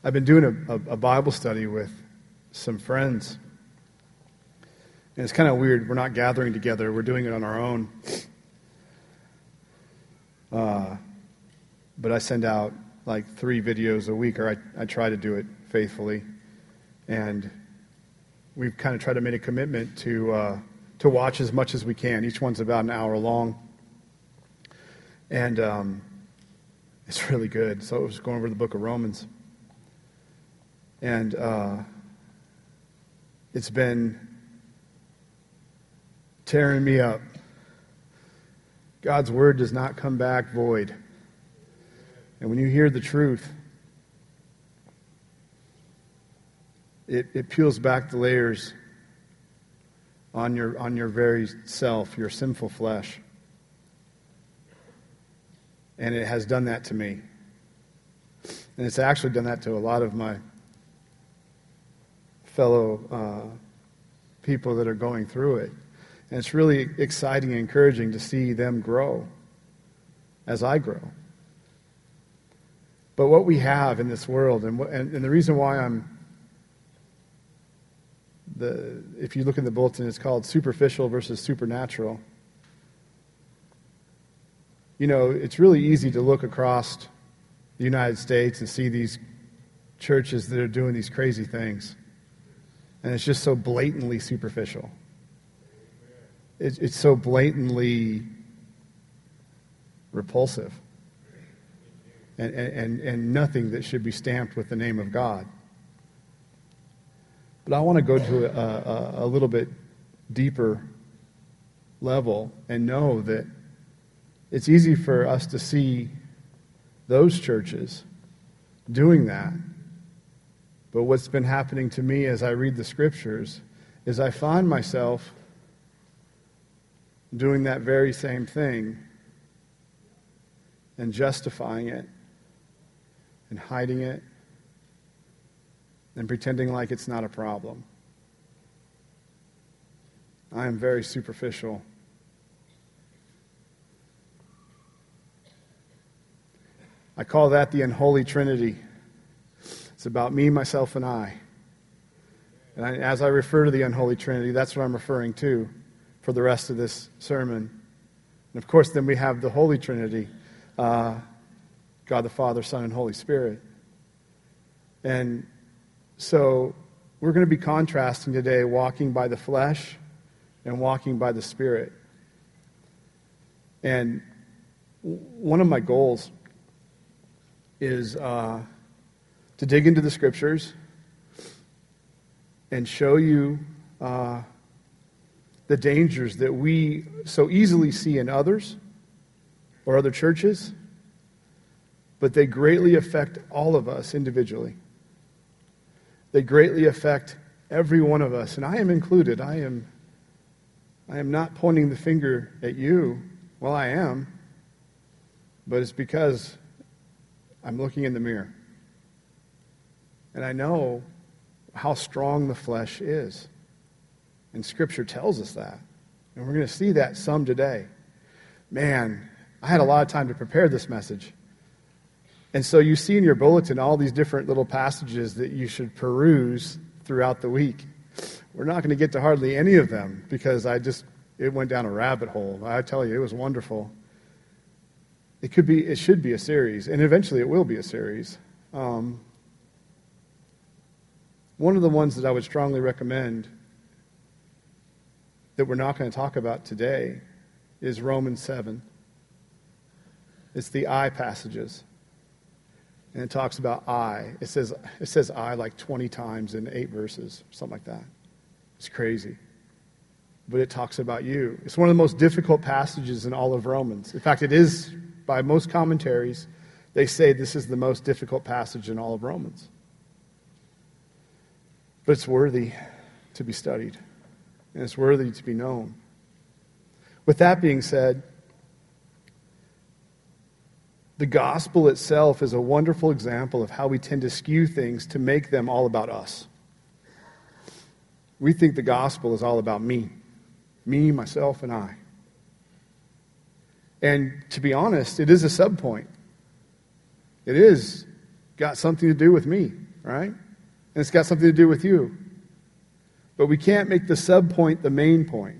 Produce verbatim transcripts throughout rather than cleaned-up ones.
I've been doing a, a, a Bible study with some friends. And it's kind of weird. We're not gathering together. We're doing it on our own. Uh, but I send out like three videos a week, or I, I try to do it faithfully. And we've kind of tried to make a commitment to uh, to watch as much as we can. Each one's about an hour long. And um, it's really good. So it was going over the book of Romans. And uh, it's been tearing me up. God's word does not come back void. And when you hear the truth, it, it peels back the layers on your on your very self, your sinful flesh. And it has done that to me. And it's actually done that to a lot of my fellow uh, people that are going through it. And it's really exciting and encouraging to see them grow as I grow. But what we have in this world, and, and, and the reason why I'm, the if you look in the bulletin, it's called superficial versus supernatural. You know, it's really easy to look across the United States and see these churches that are doing these crazy things. And it's just so blatantly superficial. It's, it's so blatantly repulsive. And, and, and nothing that should be stamped with the name of God. But I want to go to a, a, a little bit deeper level and know that it's easy for us to see those churches doing that. But what's been happening to me as I read the scriptures is I find myself doing that very same thing and justifying it and hiding it and pretending like it's not a problem. I am very superficial. I call that the unholy trinity. It's about me, myself, and I. And I, as I refer to the unholy trinity, that's what I'm referring to for the rest of this sermon. And of course, then we have the Holy Trinity, uh, God the Father, Son, and Holy Spirit. And so we're going to be contrasting today walking by the flesh and walking by the Spirit. And one of my goals is uh, to dig into the scriptures and show you uh, the dangers that we so easily see in others or other churches, but they greatly affect all of us individually. They greatly affect every one of us, and I am included. I am, I am not pointing the finger at you. Well, I am, but it's because I'm looking in the mirror. And I know how strong the flesh is. And Scripture tells us that. And we're going to see that some today. Man, I had a lot of time to prepare this message. And so you see in your bulletin all these different little passages that you should peruse throughout the week. We're not going to get to hardly any of them because I just, it went down a rabbit hole. I tell you, it was wonderful. It could be, it should be a series, and eventually it will be a series. Um, one of the ones that I would strongly recommend that we're not going to talk about today is Romans seven. It's the I passages. And it talks about I. It says it says I like twenty times in eight verses, something like that. It's crazy. But it talks about you. It's one of the most difficult passages in all of Romans. In fact, it is, by most commentaries, they say this is the most difficult passage in all of Romans. But it's worthy to be studied. And it's worthy to be known. With that being said, the gospel itself is a wonderful example of how we tend to skew things to make them all about us. We think the gospel is all about me. Me, myself, and I. And to be honest, it is a subpoint. It is got something to do with me. right? And it's got something to do with you. But we can't make the sub-point the main point.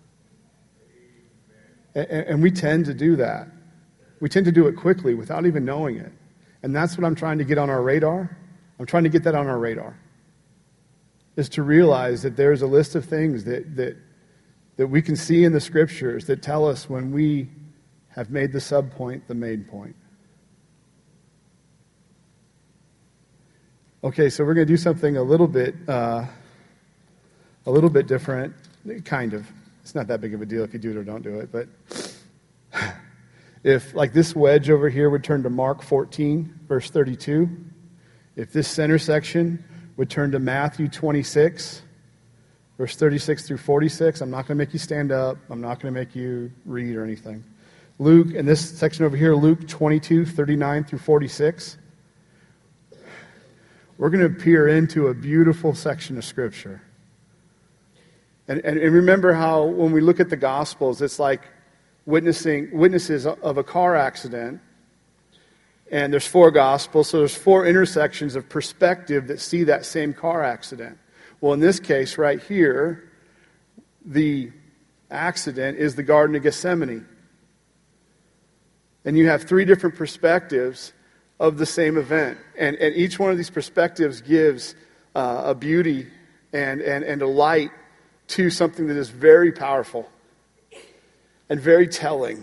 And, and we tend to do that. We tend to do it quickly without even knowing it. And that's what I'm trying to get on our radar. I'm trying to get that on our radar. Is to realize that there's a list of things that, that, that we can see in the Scriptures that tell us when we have made the sub-point the main point. Okay, so we're going to do something a little bit, uh, a little bit different, kind of. It's not that big of a deal if you do it or don't do it, but if, like this wedge over here would turn to Mark fourteen, verse thirty-two, if this center section would turn to Matthew twenty-six, verse thirty-six through forty-six, I'm not going to make you stand up. I'm not going to make you read or anything. Luke, and this section over here, Luke twenty-two, thirty-nine through forty-six. We're going to peer into a beautiful section of Scripture. And, and, and remember how when we look at the Gospels, it's like witnessing witnesses of a car accident. And there's four Gospels, so there's four intersections of perspective that see that same car accident. Well, in this case right here, the accident is the Garden of Gethsemane. And you have three different perspectives of the same event. And, and each one of these perspectives gives uh, a beauty and, and, and a light to something that is very powerful and very telling.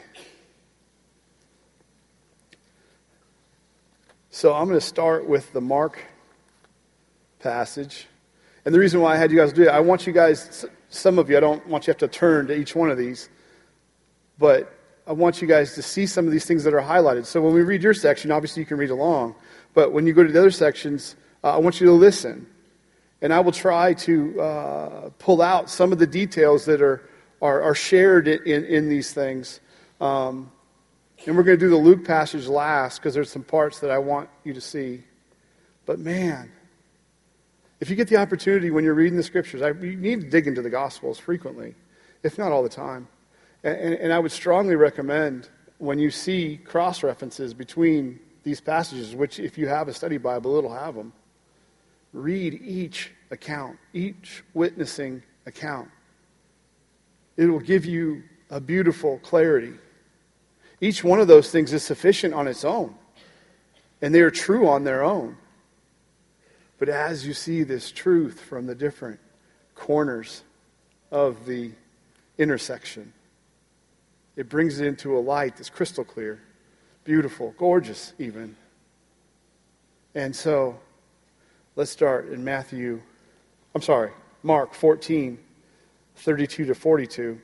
So I'm going to start with the Mark passage. And the reason why I had you guys do it, I want you guys, some of you, I don't want you to have to turn to each one of these, but I want you guys to see some of these things that are highlighted. So when we read your section, obviously you can read along. But when you go to the other sections, uh, I want you to listen. And I will try to uh, pull out some of the details that are, are, are shared in, in these things. Um, and we're going to do the Luke passage last because there's some parts that I want you to see. But man, if you get the opportunity when you're reading the Scriptures, I, you need to dig into the Gospels frequently, if not all the time. And, and I would strongly recommend when you see cross-references between these passages, which if you have a study Bible, it'll have them. Read each account, each witnessing account. It will give you a beautiful clarity. Each one of those things is sufficient on its own, and they are true on their own. But as you see this truth from the different corners of the intersection, it brings it into a light that's crystal clear, beautiful, gorgeous even. And so, let's start in Matthew, I'm sorry, Mark fourteen, thirty-two to forty-two.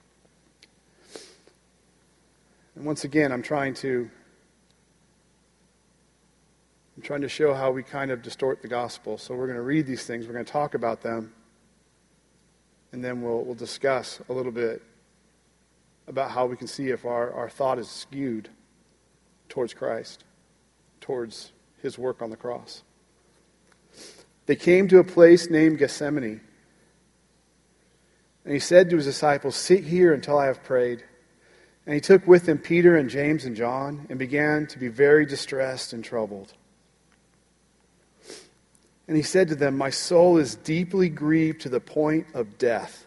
And once again, I'm trying to I'm trying to show how we kind of distort the gospel. So we're going to read these things, we're going to talk about them, and then we'll we'll discuss a little bit about how we can see if our, our thought is skewed towards Christ, towards his work on the cross. They came to a place named Gethsemane. And he said to his disciples, "Sit here until I have prayed." And he took with him Peter and James and John and began to be very distressed and troubled. And he said to them, "My soul is deeply grieved to the point of death."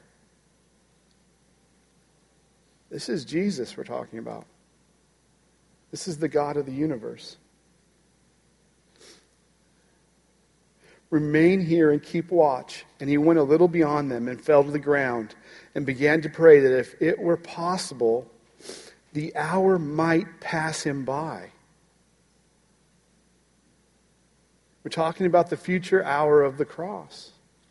This is Jesus we're talking about. This is the God of the universe. "Remain here and keep watch." And he went a little beyond them and fell to the ground and began to pray that if it were possible, the hour might pass him by. We're talking about the future hour of the cross.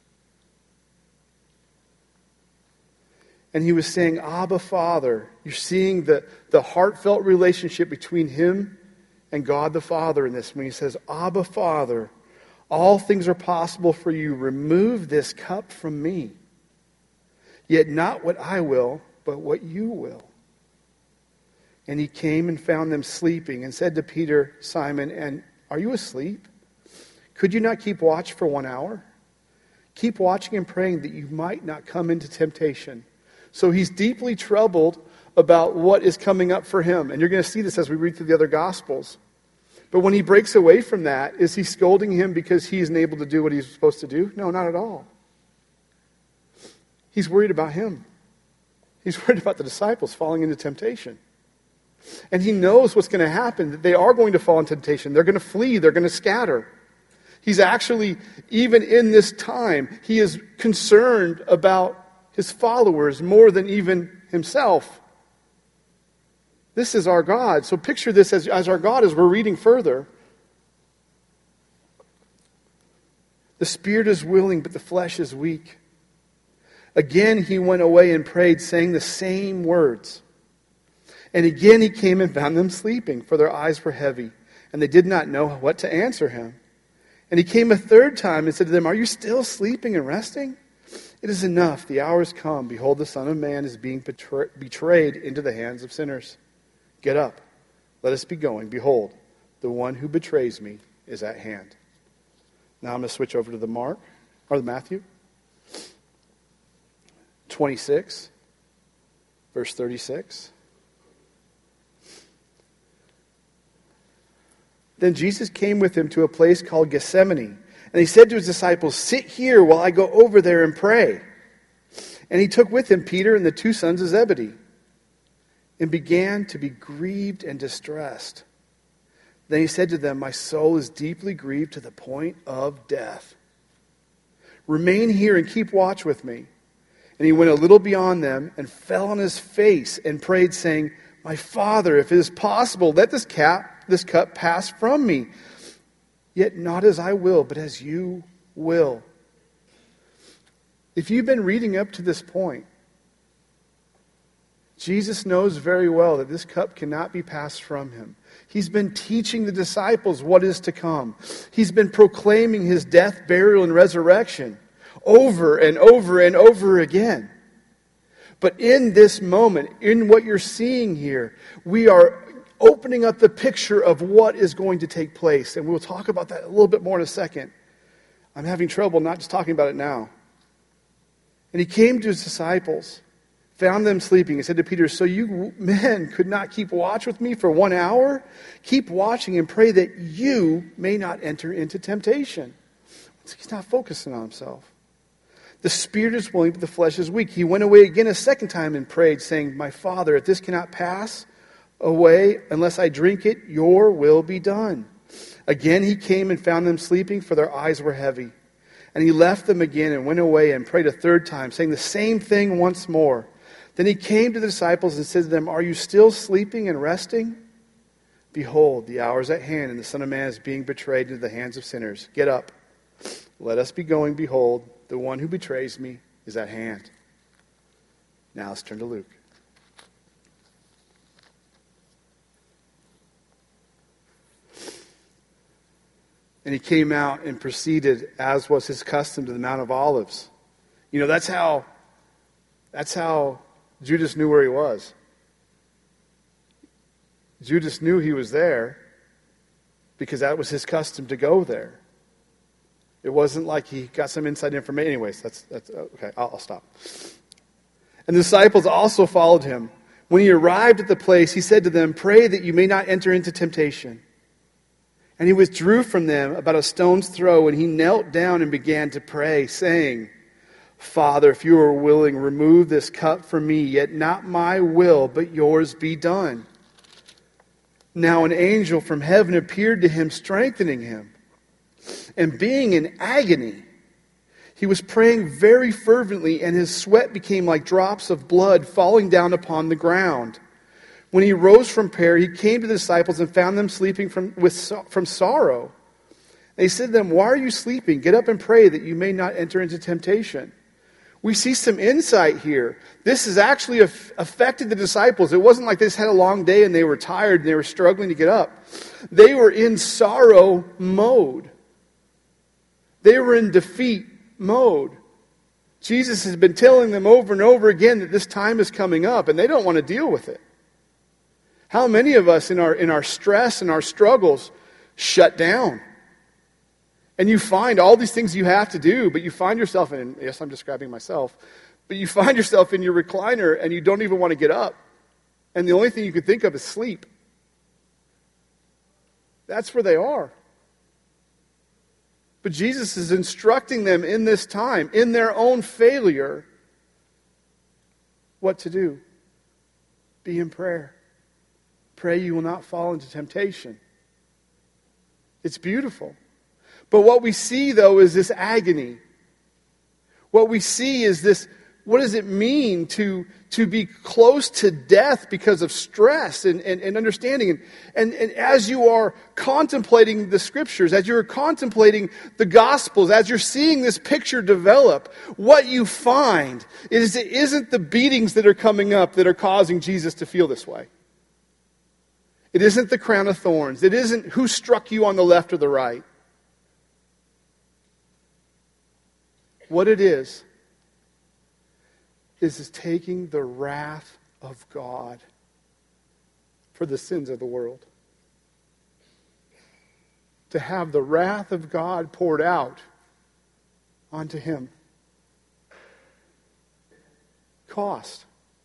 And he was saying, "Abba, Father." You're seeing the, the heartfelt relationship between him and God the Father in this. When he says, "Abba, Father, all things are possible for you. Remove this cup from me. Yet not what I will, but what you will." And he came and found them sleeping and said to Peter, "Simon, and are you asleep? Could you not keep watch for one hour? Keep watching and praying that you might not come into temptation." So he's deeply troubled about what is coming up for him. And you're going to see this as we read through the other Gospels. But when he breaks away from that, is he scolding him because he isn't able to do what he's supposed to do? No, not at all. He's worried about him. He's worried about the disciples falling into temptation. And he knows what's going to happen, that they are going to fall into temptation. They're going to flee. They're going to scatter. He's actually, even in this time, he is concerned about his followers more than even himself. This is our God. So picture this as, as our God as we're reading further. The spirit is willing, but the flesh is weak. Again he went away and prayed, saying the same words. And again he came and found them sleeping, for their eyes were heavy, and they did not know what to answer him. And he came a third time and said to them, "Are you still sleeping and resting? It is enough. The hour has come. Behold, the Son of Man is being betray- betrayed into the hands of sinners. Get up. Let us be going. Behold, the one who betrays me is at hand." Now I'm going to switch over to the Mark, or the Matthew. twenty-six, verse thirty-six. Then Jesus came with him to a place called Gethsemane. And he said to his disciples, "Sit here while I go over there and pray." And he took with him Peter and the two sons of Zebedee, and began to be grieved and distressed. Then he said to them, "My soul is deeply grieved to the point of death. Remain here and keep watch with me." And he went a little beyond them and fell on his face and prayed, saying, "My Father, if it is possible, let this cap, this cup pass from me. Yet not as I will, but as you will." If you've been reading up to this point, Jesus knows very well that this cup cannot be passed from him. He's been teaching the disciples what is to come. He's been proclaiming his death, burial, and resurrection over and over and over again. But in this moment, in what you're seeing here, we are opening up the picture of what is going to take place. And we'll talk about that a little bit more in a second. I'm having trouble not just talking about it now. And he came to his disciples, found them sleeping, and said to Peter, "So you men could not keep watch with me for one hour? Keep watching and pray that you may not enter into temptation." He's not focusing on himself. The spirit is willing, but the flesh is weak. He went away again a second time and prayed, saying, "My Father, if this cannot pass away unless I drink it, your will be done." Again he came and found them sleeping, for their eyes were heavy. And he left them again and went away and prayed a third time, saying the same thing once more. Then he came to the disciples and said to them, "Are you still sleeping and resting? Behold, the hour is at hand, and the Son of Man is being betrayed into the hands of sinners. Get up. Let us be going. Behold, the one who betrays me is at hand." Now let's turn to Luke. And he came out and proceeded, as was his custom, to the Mount of Olives. You know, that's how, that's how Judas knew where he was. Judas knew he was there because that was his custom to go there. It wasn't like he got some inside information. Anyways, that's, that's okay, I'll, I'll stop. And the disciples also followed him. When he arrived at the place, he said to them, "Pray that you may not enter into temptation." And he withdrew from them about a stone's throw, and he knelt down and began to pray, saying, "Father, if you are willing, remove this cup from me, yet not my will, but yours be done." Now an angel from heaven appeared to him, strengthening him. And being in agony, he was praying very fervently, and his sweat became like drops of blood falling down upon the ground. When he rose from prayer, he came to the disciples and found them sleeping from, with, from sorrow. And he said to them, "Why are you sleeping? Get up and pray that you may not enter into temptation." We see some insight here. This has actually affected the disciples. It wasn't like they just had a long day and they were tired and they were struggling to get up. They were in sorrow mode. They were in defeat mode. Jesus has been telling them over and over again that this time is coming up, and they don't want to deal with it. How many of us in our in our stress and our struggles shut down? And you find all these things you have to do, but you find yourself in, yes, I'm describing myself, but you find yourself in your recliner and you don't even want to get up. And the only thing you can think of is sleep. That's where they are. But Jesus is instructing them in this time, in their own failure, what to do. Be in prayer. Pray you will not fall into temptation. It's beautiful. But what we see, though, is this agony. What we see is this, what does it mean to, to be close to death because of stress and, and, and understanding? And, and, and as you are contemplating the Scriptures, as you're contemplating the Gospels, as you're seeing this picture develop, what you find is it isn't the beatings that are coming up that are causing Jesus to feel this way. It isn't the crown of thorns. It isn't who struck you on the left or the right. What it is, is, is taking the wrath of God for the sins of the world. To have the wrath of God poured out onto him. Cost.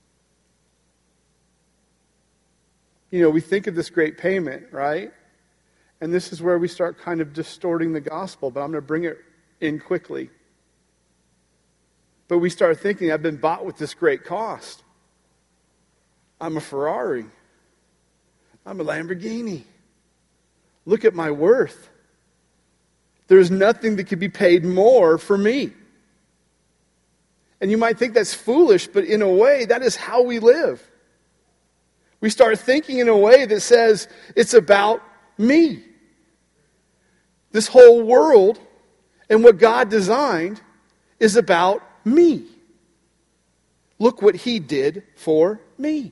You know, we think of this great payment, right? And this is where we start kind of distorting the gospel, but I'm going to bring it in quickly. But we start thinking, I've been bought with this great cost. I'm a Ferrari. I'm a Lamborghini. Look at my worth. There's nothing that could be paid more for me. And you might think that's foolish, but in a way, that is how we live. We start thinking in a way that says, it's about me. This whole world and what God designed is about me. Look what he did for me.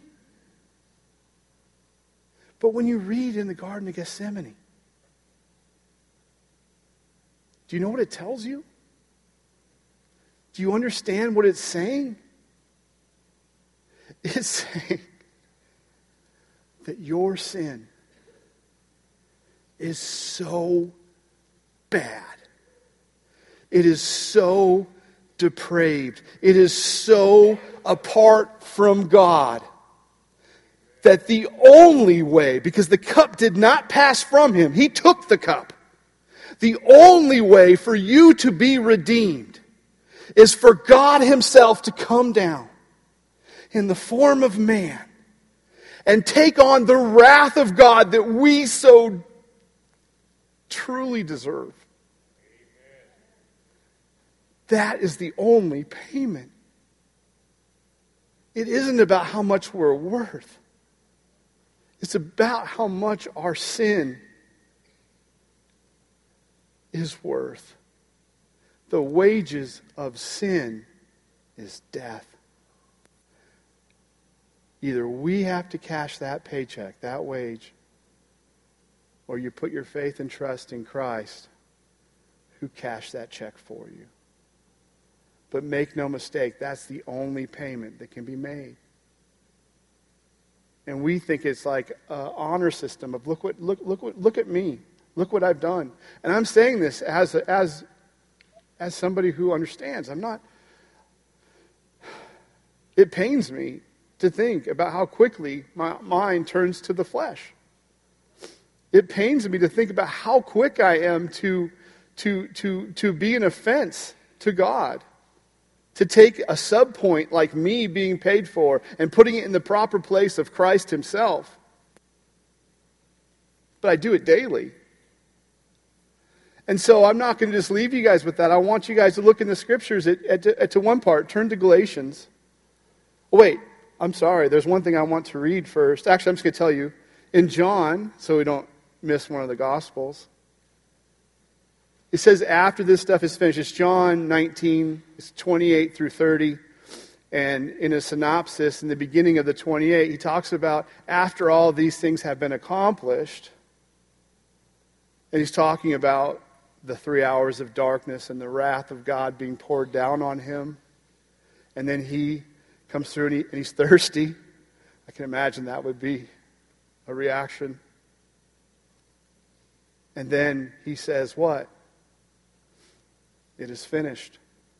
But when you read in the Garden of Gethsemane, do you know what it tells you? Do you understand what it's saying? It's saying that your sin is so bad. It is so depraved. It is so apart from God that the only way, because the cup did not pass from him, he took the cup. The only way for you to be redeemed is for God himself to come down in the form of man and take on the wrath of God that we so truly deserve. That is the only payment. It isn't about how much we're worth. It's about how much our sin is worth. The wages of sin is death. Either we have to cash that paycheck, that wage, or you put your faith and trust in Christ who cashed that check for you. But make no mistake, that's the only payment that can be made. And we think it's like an honor system of look what look look what look at me, look what I've done. And I'm saying this as a, as as somebody who understands. I'm not. It pains me to think about how quickly my mind turns to the flesh. It pains me to think about how quick I am to to to to be an offense to God. To take a subpoint like me being paid for and putting it in the proper place of Christ himself. But I do it daily. And so I'm not going to just leave you guys with that. I want you guys to look in the Scriptures at, at, at to one part. Turn to Galatians. Oh, wait, I'm sorry. There's one thing I want to read first. Actually, I'm just going to tell you. In John, so we don't miss one of the Gospels. It says after this stuff is finished, it's John nineteen, it's twenty-eight through thirty. And in a synopsis, in the beginning of the twenty-eight, he talks about after all these things have been accomplished. And he's talking about the three hours of darkness and the wrath of God being poured down on him. And then he comes through and, he, and he's thirsty. I can imagine that would be a reaction. And then he says what? It is finished.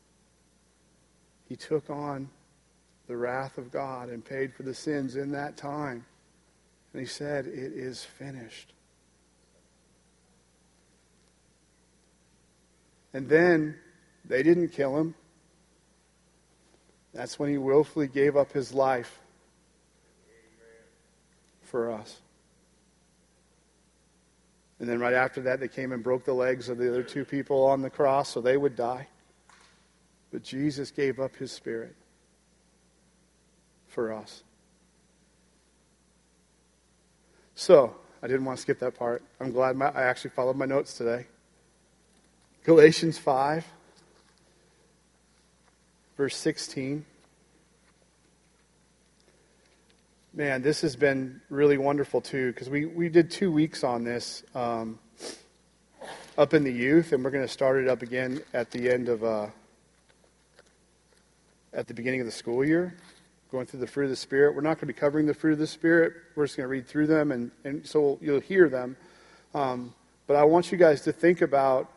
He took on the wrath of God and paid for the sins in that time. And he said, it is finished. And then they didn't kill him. That's when he willfully gave up his life for us. And then right after that, they came and broke the legs of the other two people on the cross so they would die. But Jesus gave up his spirit for us. So, I didn't want to skip that part. I'm glad my, I actually followed my notes today. Galatians five, verse sixteen. Man, this has been really wonderful too, because we, we did two weeks on this um, up in the youth, and we're going to start it up again at the end of, uh, at the beginning of the school year, going through the fruit of the Spirit. We're not going to be covering the fruit of the Spirit. We're just going to read through them, and, and so you'll hear them. Um, but I want you guys to think about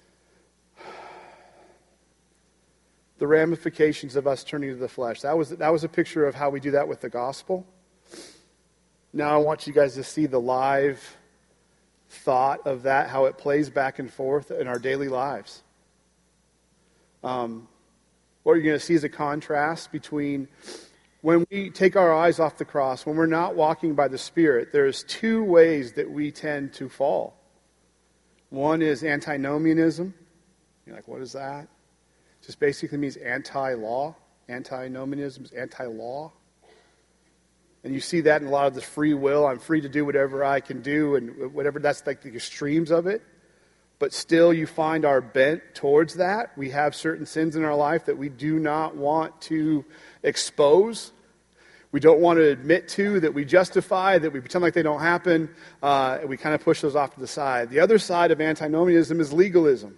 the ramifications of us turning to the flesh. That was, that was a picture of how we do that with the gospel. Now I want you guys to see the live thought of that, how it plays back and forth in our daily lives. Um, what you're going to see is a contrast between when we take our eyes off the cross, when we're not walking by the Spirit, there's two ways that we tend to fall. One is antinomianism. You're like, what is that? It just basically means anti-law. Antinomianism is anti-law. And you see that in a lot of the free will. I'm free to do whatever I can do, and whatever, that's like the extremes of it. But still you find our bent towards that. We have certain sins in our life that we do not want to expose. We don't want to admit to, that we justify, that we pretend like they don't happen. Uh, and we kind of push those off to the side. The other side of antinomianism is legalism.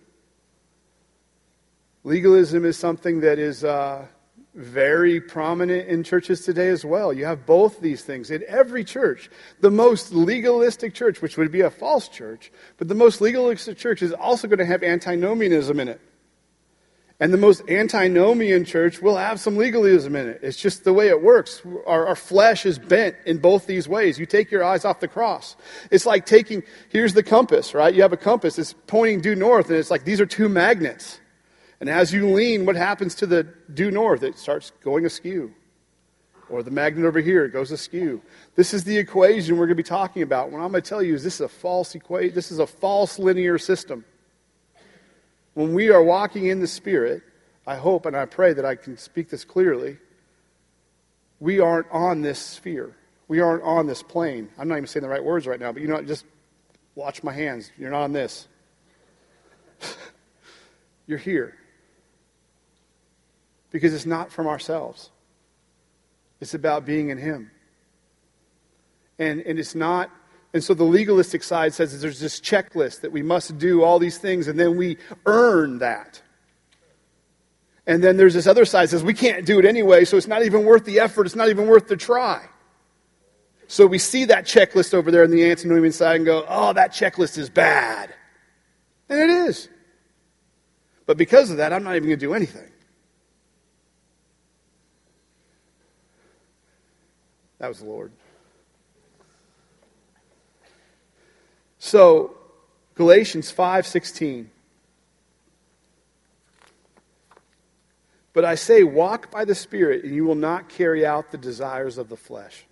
Legalism is something that is uh, very prominent in churches today as well. You have both these things in every church. The most legalistic church, which would be a false church, but the most legalistic church is also going to have antinomianism in it. And the most antinomian church will have some legalism in it. It's just the way it works. Our, our flesh is bent in both these ways. You take your eyes off the cross. It's like taking, here's the compass, right? You have a compass. It's pointing due north, and it's like these are two magnets. And as you lean, what happens to the due north? It starts going askew. Or the magnet over here goes askew. This is the equation we're going to be talking about. What I'm going to tell you is this is a false equation. This is a false linear system. When we are walking in the Spirit, I hope and I pray that I can speak this clearly, we aren't on this sphere. We aren't on this plane. I'm not even saying the right words right now, but you know what? Just watch my hands. You're not on this. You're here. Because it's not from ourselves. It's about being in Him. And, and it's not, and so the legalistic side says that there's this checklist that we must do all these things and then we earn that. And then there's this other side that says we can't do it anyway, so it's not even worth the effort, it's not even worth the try. So we see that checklist over there on the antinomian side and go, oh, that checklist is bad. And it is. But because of that, I'm not even going to do anything. That was the Lord. So, Galatians five sixteen. But I say, walk by the Spirit, and you will not carry out the desires of the flesh.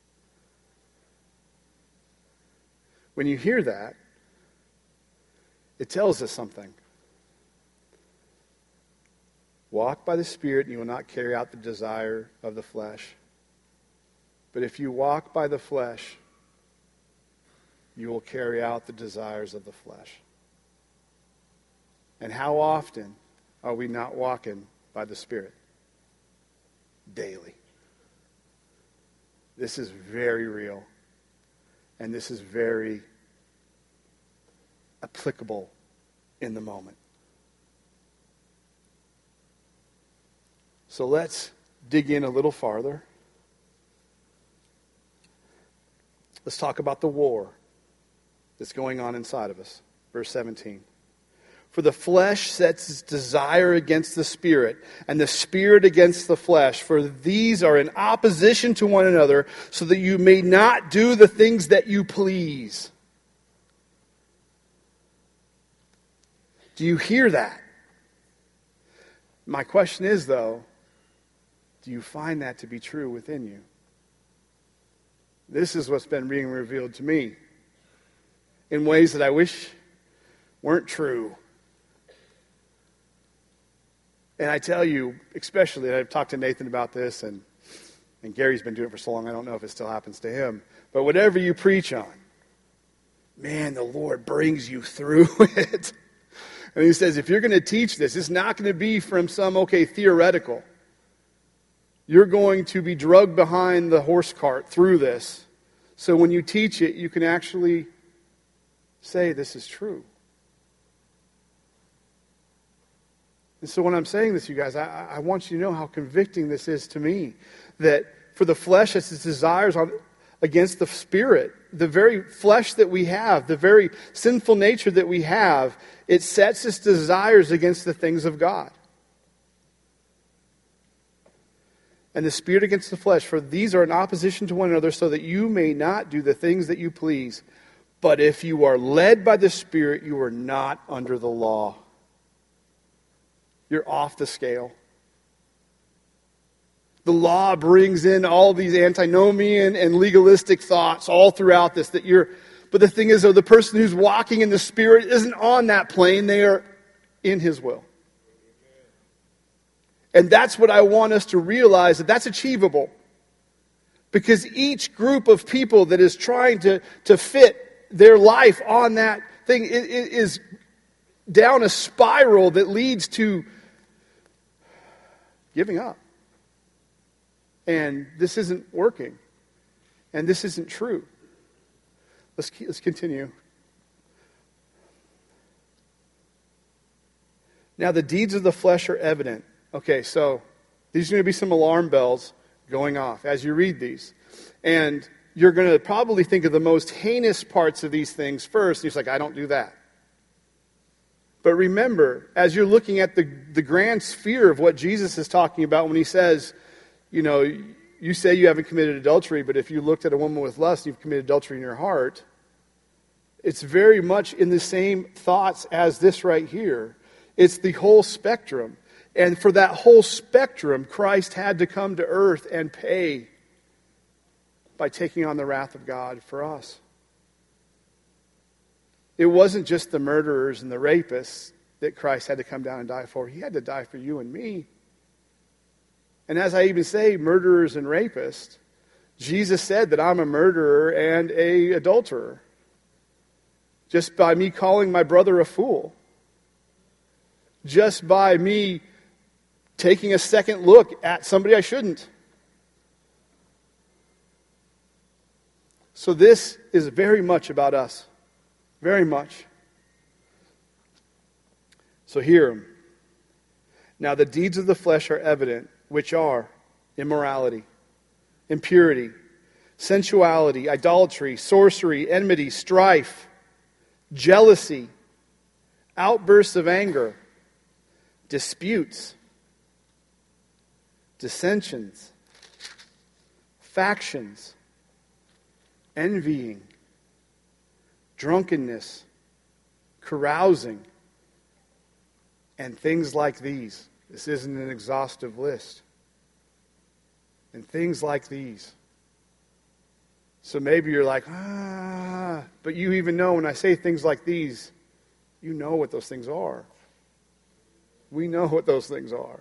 When you hear that, it tells us something. Walk by the Spirit, and you will not carry out the desire of the flesh. But if you walk by the flesh, you will carry out the desires of the flesh. And how often are we not walking by the Spirit? Daily. This is very real. And this is very applicable in the moment. So let's dig in a little farther. Let's talk about the war that's going on inside of us. Verse seventeen. For the flesh sets its desire against the Spirit, and the Spirit against the flesh. For these are in opposition to one another, so that you may not do the things that you please. Do you hear that? My question is, though, do you find that to be true within you? This is what's been being revealed to me in ways that I wish weren't true. And I tell you, especially, I've talked to Nathan about this, and, and Gary's been doing it for so long, I don't know if it still happens to him. But whatever you preach on, man, the Lord brings you through it. And he says, if you're going to teach this, it's not going to be from some, okay, theoretical. You're going to be drugged behind the horse cart through this. So when you teach it, you can actually say this is true. And so when I'm saying this, you guys, I, I want you to know how convicting this is to me. That for the flesh, it's its desires on, against the spirit. The very flesh that we have, the very sinful nature that we have, it sets its desires against the things of God. And the spirit against the flesh, for these are in opposition to one another, so that you may not do the things that you please. But if you are led by the Spirit, you are not under the law. You're off the scale. The law brings in all these antinomian and legalistic thoughts all throughout this. That you're, but the thing is, though, the person who's walking in the Spirit isn't on that plane. They are in His will. And that's what I want us to realize, that that's achievable. Because each group of people that is trying to, to fit their life on that thing it, it is down a spiral that leads to giving up. And this isn't working. And this isn't true. Let's, let's continue. Now the deeds of the flesh are evident. Okay, so these are going to be some alarm bells going off as you read these. And you're going to probably think of the most heinous parts of these things first. And you're like, I don't do that. But remember, as you're looking at the, the grand sphere of what Jesus is talking about when he says, you know, you say you haven't committed adultery, but if you looked at a woman with lust, you've committed adultery in your heart. It's very much in the same thoughts as this right here. It's the whole spectrum. And for that whole spectrum, Christ had to come to earth and pay by taking on the wrath of God for us. It wasn't just the murderers and the rapists that Christ had to come down and die for. He had to die for you and me. And as I even say, murderers and rapists, Jesus said that I'm a murderer and a adulterer. Just by me calling my brother a fool. Just by me taking a second look at somebody I shouldn't. So this is very much about us. Very much. So hear him. Now the deeds of the flesh are evident, which are immorality, impurity, sensuality, idolatry, sorcery, enmity, strife, jealousy, outbursts of anger, disputes, dissensions, factions, envying, drunkenness, carousing, and things like these. This isn't an exhaustive list. And things like these. So maybe you're like, ah, but you even know when I say things like these, you know what those things are. We know what those things are.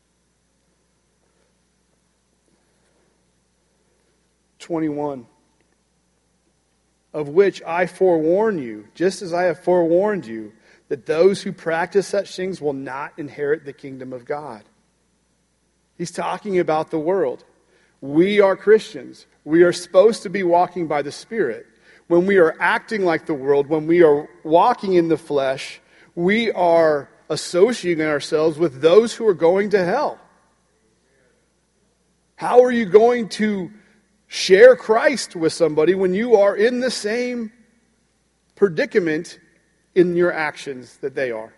twenty-one. Of which I forewarn you, just as I have forewarned you, that those who practice such things will not inherit the kingdom of God. He's talking about the world. We are Christians. We are supposed to be walking by the Spirit. When we are acting like the world, when we are walking in the flesh, we are associating ourselves with those who are going to hell. How are you going to share Christ with somebody when you are in the same predicament in your actions that they are?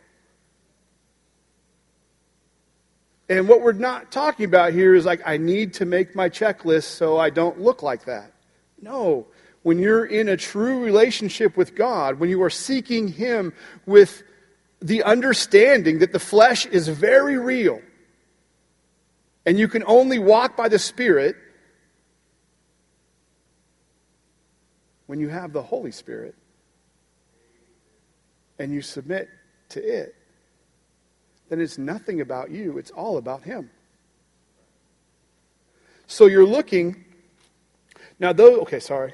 And what we're not talking about here is like, I need to make my checklist so I don't look like that. No. When you're in a true relationship with God, when you are seeking Him with the understanding that the flesh is very real, And you can only walk by the Spirit when you have the Holy Spirit and you submit to it. Then it's nothing about you, it's all about Him. So you're looking, now those, okay, sorry.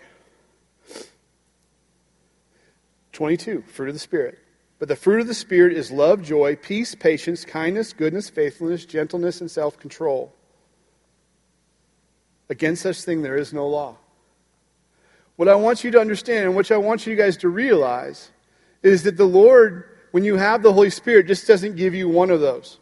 twenty-two, fruit of the Spirit. But the fruit of the Spirit is love, joy, peace, patience, kindness, goodness, faithfulness, gentleness, and self-control. Against such thing there is no law. What I want you to understand, and what I want you guys to realize, is that the Lord, when you have the Holy Spirit, just doesn't give you one of those.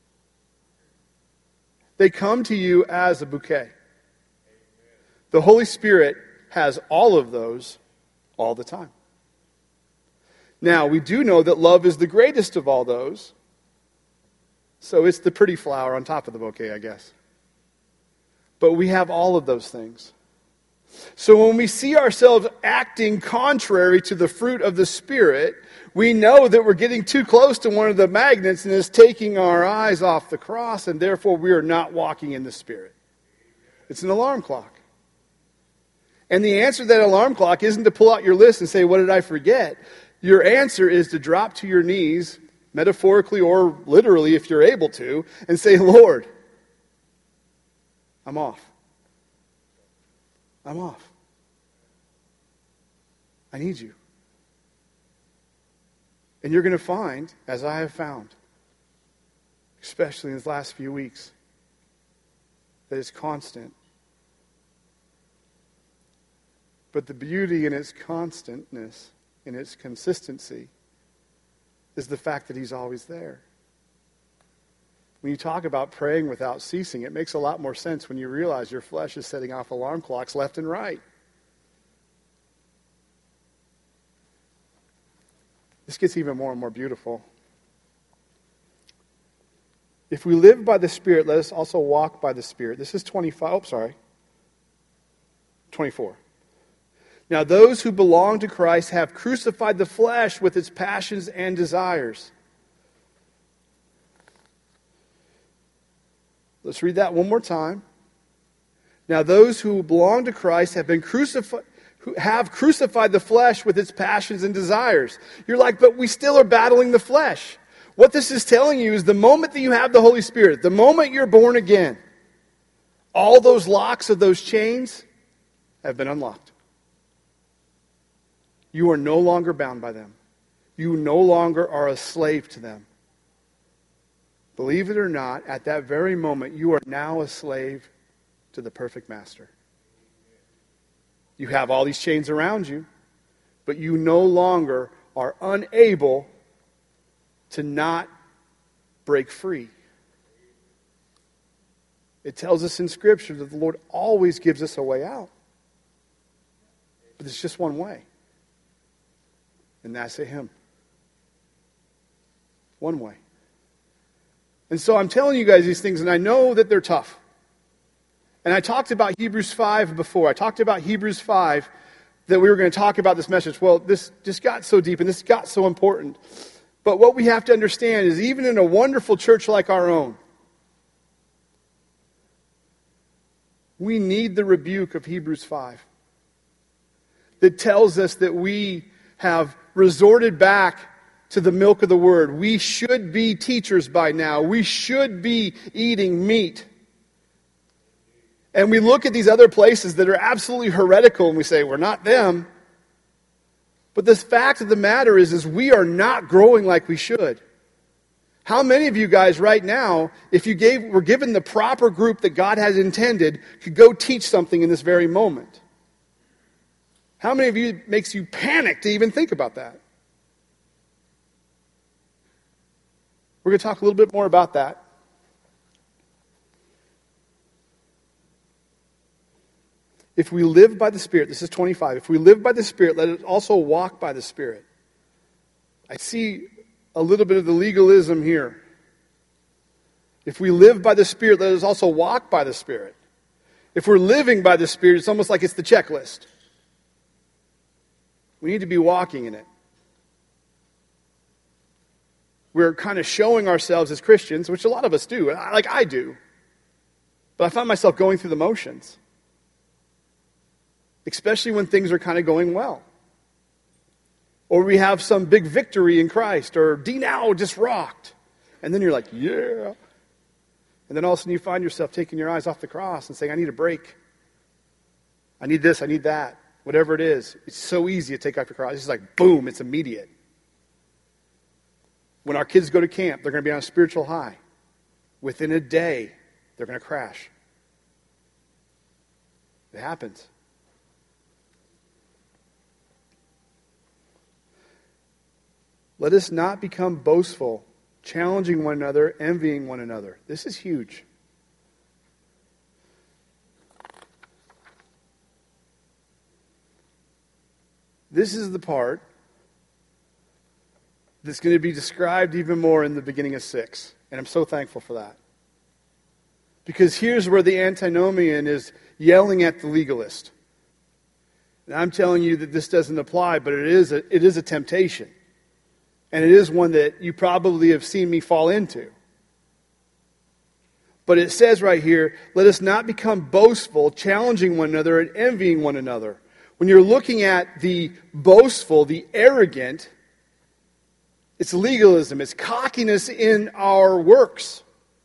They come to you as a bouquet. The Holy Spirit has all of those all the time. Now, we do know that love is the greatest of all those. So it's the pretty flower on top of the bouquet, I guess. But we have all of those things. So when we see ourselves acting contrary to the fruit of the Spirit, we know that we're getting too close to one of the magnets and it's taking our eyes off the cross, and therefore we are not walking in the Spirit. It's an alarm clock. And the answer to that alarm clock isn't to pull out your list and say, what did I forget? Your answer is to drop to your knees, metaphorically or literally if you're able to, and say, Lord, I'm off. I'm off. I need you. And you're going to find, as I have found, especially in these last few weeks, that it's constant. But the beauty in its constantness, in its consistency, is the fact that He's always there. When you talk about praying without ceasing, it makes a lot more sense when you realize your flesh is setting off alarm clocks left and right. This gets even more and more beautiful. If we live by the Spirit, let us also walk by the Spirit. This is twenty-five. Oh, sorry. twenty-four. Now those who belong to Christ have crucified the flesh with its passions and desires. Let's read that one more time. Now those who belong to Christ have been crucified, who have crucified the flesh with its passions and desires. You're like, but we still are battling the flesh. What this is telling you is the moment that you have the Holy Spirit, the moment you're born again, all those locks of those chains have been unlocked. You are no longer bound by them. You no longer are a slave to them. Believe it or not, at that very moment, you are now a slave to the perfect master. You have all these chains around you, but you no longer are unable to not break free. It tells us in Scripture that the Lord always gives us a way out. But it's just one way. And that's at Him. One way. And so I'm telling you guys these things, and I know that they're tough. And I talked about Hebrews five before. I talked about Hebrews five, that we were going to talk about this message. Well, this just got so deep, and this got so important. But what we have to understand is even in a wonderful church like our own, we need the rebuke of Hebrews five that tells us that we have resorted back to the milk of the Word. We should be teachers by now. We should be eating meat. And we look at these other places that are absolutely heretical and we say, we're not them. But the fact of the matter is, is we are not growing like we should. How many of you guys right now, if you gave, were given the proper group that God has intended, could go teach something in this very moment? How many of you it makes you panic to even think about that? We're going to talk a little bit more about that. If we live by the Spirit, this is twenty-five. If we live by the Spirit, let us also walk by the Spirit. I see a little bit of the legalism here. If we live by the Spirit, let us also walk by the Spirit. If we're living by the Spirit, it's almost like it's the checklist. We need to be walking in it. We're kind of showing ourselves as Christians, which a lot of us do, like I do. But I find myself going through the motions, especially when things are kind of going well. Or we have some big victory in Christ, or D now just rocked. And then you're like, yeah. And then all of a sudden you find yourself taking your eyes off the cross and saying, I need a break. I need this, I need that. Whatever it is. It's so easy to take off your cross. It's like, boom, it's immediate. When our kids go to camp, they're going to be on a spiritual high. Within a day, they're going to crash. It happens. Let us not become boastful, challenging one another, envying one another. This is huge. This is the part that's going to be described even more in the beginning of six. And I'm so thankful for that. Because here's where the antinomian is yelling at the legalist. And I'm telling you that this doesn't apply, but it is a, it is a temptation. And it is one that you probably have seen me fall into. But it says right here, let us not become boastful, challenging one another and envying one another. When you're looking at the boastful, the arrogant, it's legalism. It's cockiness in our works.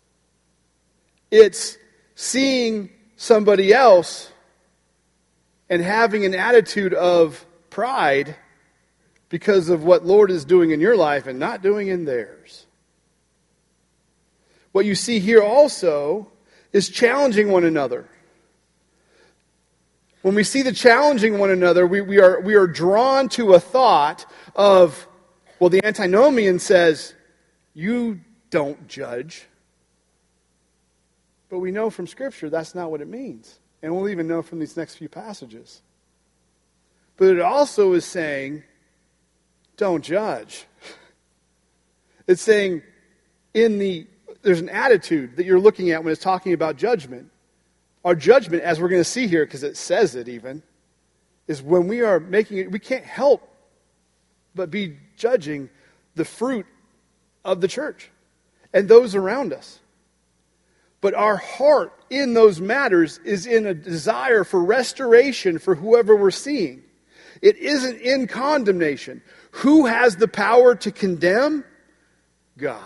It's seeing somebody else and having an attitude of pride because of what Lord is doing in your life and not doing in theirs. What you see here also is challenging one another. When we see the challenging one another, we, we are we are drawn to a thought of, well, the antinomian says, you don't judge. But we know from Scripture that's not what it means. And we'll even know from these next few passages. But it also is saying, don't judge. It's saying in the there's an attitude that you're looking at when it's talking about judgment. Our judgment, as we're going to see here, because it says it even, is when we are making it, we can't help but be judging the fruit of the church and those around us. But our heart in those matters is in a desire for restoration for whoever we're seeing. It isn't in condemnation. Who has the power to condemn? God.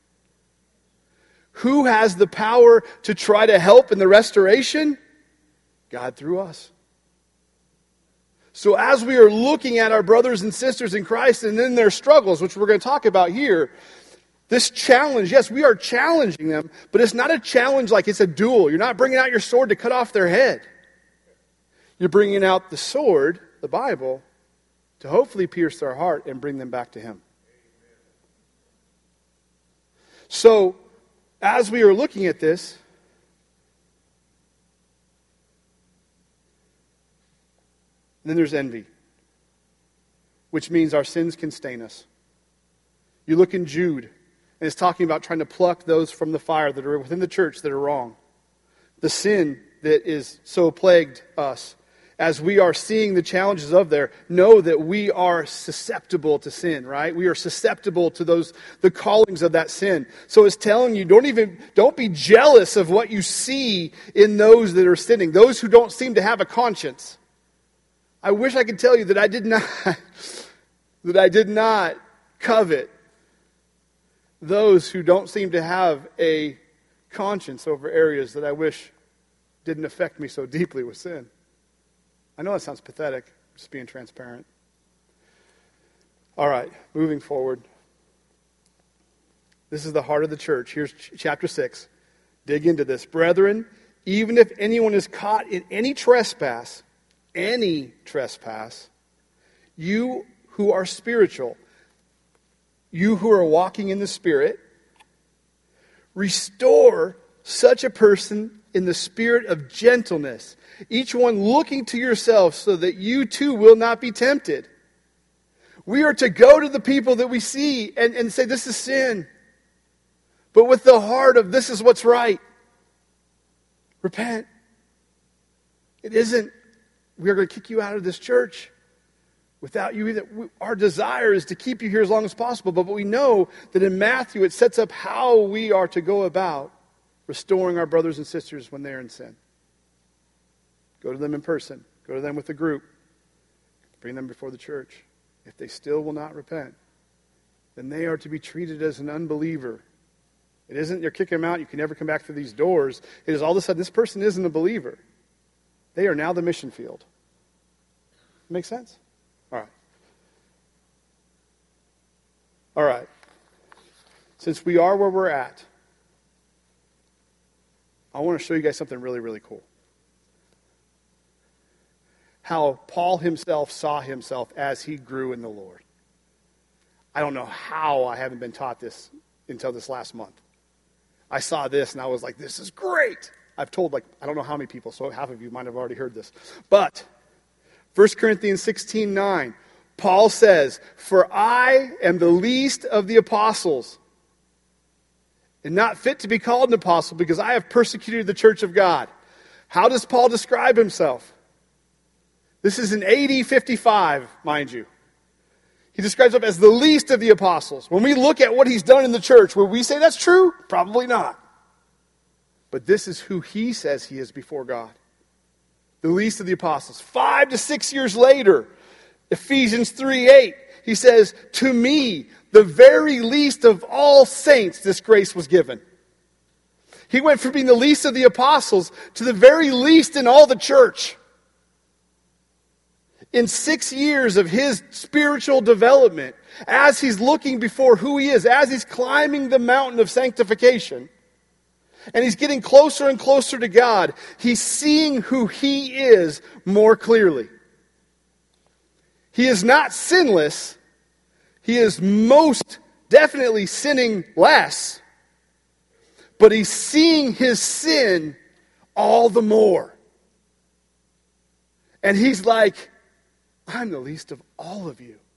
Who has the power to try to help in the restoration? God through us. So as we are looking at our brothers and sisters in Christ and in their struggles, which we're going to talk about here, this challenge, yes, we are challenging them, but it's not a challenge like it's a duel. You're not bringing out your sword to cut off their head. You're bringing out the sword, the Bible, to hopefully pierce their heart and bring them back to Him. So, as we are looking at this, then there's envy, which means our sins can stain us. You look in Jude, and it's talking about trying to pluck those from the fire that are within the church that are wrong. The sin that is so plagued us. As we are seeing the challenges of there, know that we are susceptible to sin, right? We are susceptible to those, the callings of that sin. So it's telling you, don't even, don't be jealous of what you see in those that are sinning, those who don't seem to have a conscience. I wish I could tell you that I did not, that I did not covet those who don't seem to have a conscience over areas that I wish didn't affect me so deeply with sin. I know that sounds pathetic, just being transparent. All right, moving forward. This is the heart of the church. Here's ch- chapter six. Dig into this. Brethren, even if anyone is caught in any trespass, any trespass, you who are spiritual, you who are walking in the Spirit, restore such a person in the spirit of gentleness, each one looking to yourself so that you too will not be tempted. We are to go to the people that we see and, and say, this is sin. But with the heart of, this is what's right. Repent. It isn't, we are going to kick you out of this church without you either. Our desire is to keep you here as long as possible. But we know that in Matthew it sets up how we are to go about restoring our brothers and sisters when they're in sin. Go to them in person. Go to them with a group. Bring them before the church. If they still will not repent, then they are to be treated as an unbeliever. It isn't you're kicking them out, you can never come back through these doors. It is all of a sudden this person isn't a believer. They are now the mission field. Make sense? All right. All right. Since we are where we're at, I want to show you guys something really, really cool. How Paul himself saw himself as he grew in the Lord. I don't know how I haven't been taught this until this last month. I saw this and I was like, this is great. I've told like, I don't know how many people, so half of you might have already heard this. But First Corinthians sixteen nine, Paul says, "For I am the least of the apostles, and not fit to be called an apostle, because I have persecuted the church of God." How does Paul describe himself? This is in A D fifty-five, mind you. He describes himself as the least of the apostles. When we look at what he's done in the church, will we say that's true? Probably not. But this is who he says he is before God. The least of the apostles. Five to six years later, Ephesians three eight, he says, "To me, the very least of all saints, this grace was given." He went from being the least of the apostles to the very least in all the church. In six years of his spiritual development, as he's looking before who he is, as he's climbing the mountain of sanctification, and he's getting closer and closer to God, he's seeing who he is more clearly. He is not sinless. He is most definitely sinning less. But he's seeing his sin all the more. And he's like, I'm the least of all of you.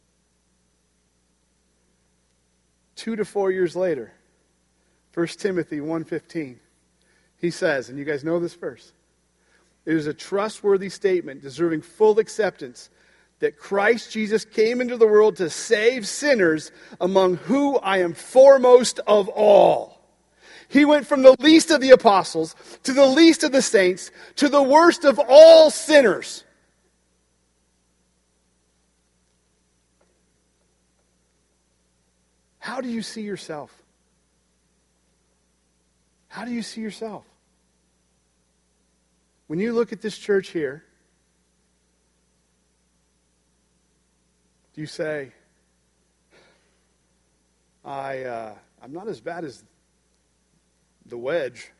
Two to four years later, First Timothy one fifteen, he says, and you guys know this verse, "It is a trustworthy statement deserving full acceptance that Christ Jesus came into the world to save sinners, among whom I am foremost of all." He went from the least of the apostles to the least of the saints to the worst of all sinners. How do you see yourself? How do you see yourself? When you look at this church here, do you say, I, uh, I'm not as bad as the wedge,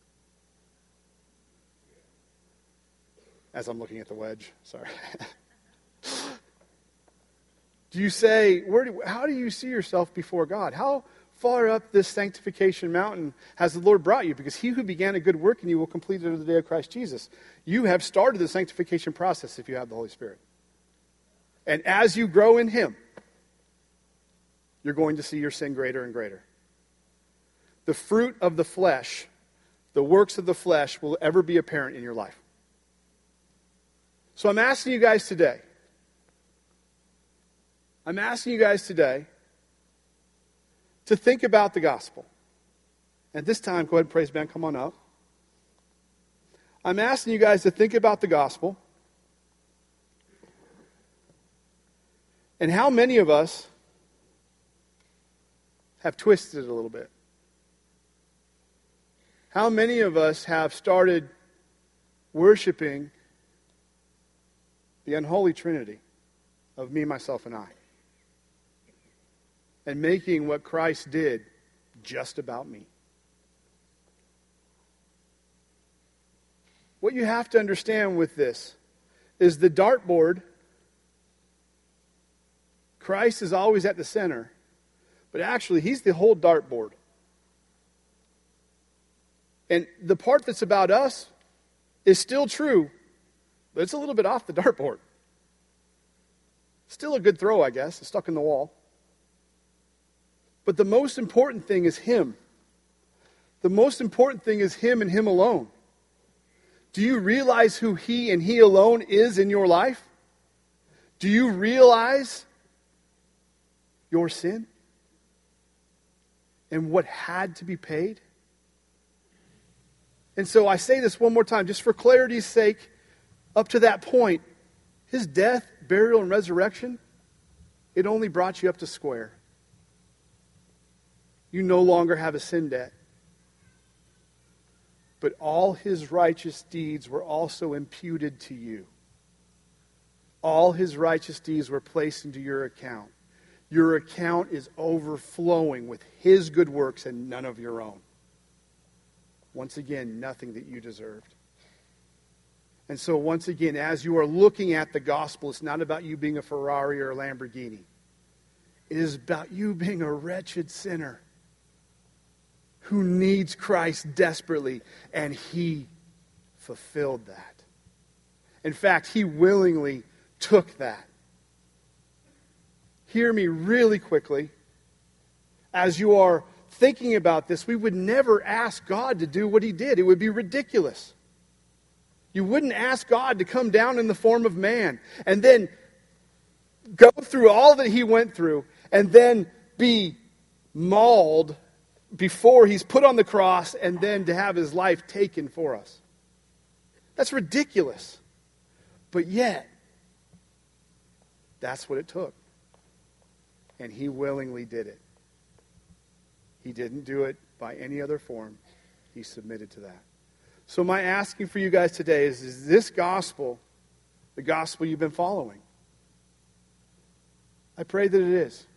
as I'm looking at the wedge, sorry. Do you say, where do, how do you see yourself before God? How far up this sanctification mountain has the Lord brought you? Because he who began a good work in you will complete it on the day of Christ Jesus. You have started the sanctification process if you have the Holy Spirit. And as you grow in him, you're going to see your sin greater and greater. The fruit of the flesh, the works of the flesh, will ever be apparent in your life. So I'm asking you guys today, I'm asking you guys today to think about the gospel. At this time, go ahead and praise band, come on up. I'm asking you guys to think about the gospel. And how many of us have twisted it a little bit? How many of us have started worshiping the unholy trinity of me, myself, and I? And making what Christ did just about me. What you have to understand with this is the dartboard, Christ is always at the center, but actually he's the whole dartboard. And the part that's about us is still true, but it's a little bit off the dartboard. Still a good throw, I guess. It's stuck in the wall. But the most important thing is him. The most important thing is him and him alone. Do you realize who he and he alone is in your life? Do you realize your sin? And what had to be paid? And so I say this one more time, just for clarity's sake, up to that point, his death, burial, and resurrection, it only brought you up to square. You no longer have a sin debt. But all his righteous deeds were also imputed to you. All his righteous deeds were placed into your account. Your account is overflowing with his good works and none of your own. Once again, nothing that you deserved. And so once again, as you are looking at the gospel, it's not about you being a Ferrari or a Lamborghini. It is about you being a wretched sinner who needs Christ desperately, and he fulfilled that. In fact, he willingly took that. Hear me really quickly. As you are thinking about this, we would never ask God to do what he did. It would be ridiculous. You wouldn't ask God to come down in the form of man and then go through all that he went through and then be mauled before he's put on the cross and then to have his life taken for us. That's ridiculous. But yet, that's what it took. And he willingly did it. He didn't do it by any other form. He submitted to that. So my asking for you guys today is, is this gospel the gospel you've been following? I pray that it is.